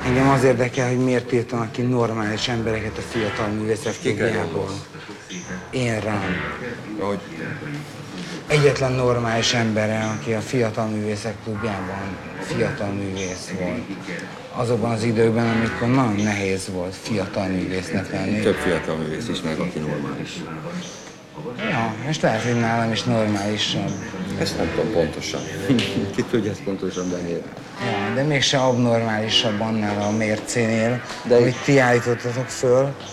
Engem az érdekel, hogy miért tiltanak ki normális embereket a Fiatal Művészek Klubjából. Én rám. Hogy Egyetlen normális embere, aki a Fiatal Művészek Klubjában fiatal művész volt. Azokban az időkben, amikor nagyon nehéz volt fiatal művésznek lenni. több fiatal művész is meg, aki normális. Ja, és lehet, hogy nálam is normálisabb. Ezt nem tudom pontosan. Ki tudja ezt pontosan, Daniel? Ja, de mégse abnormálisabb annál a mércénél, De- amit ti állítottatok föl,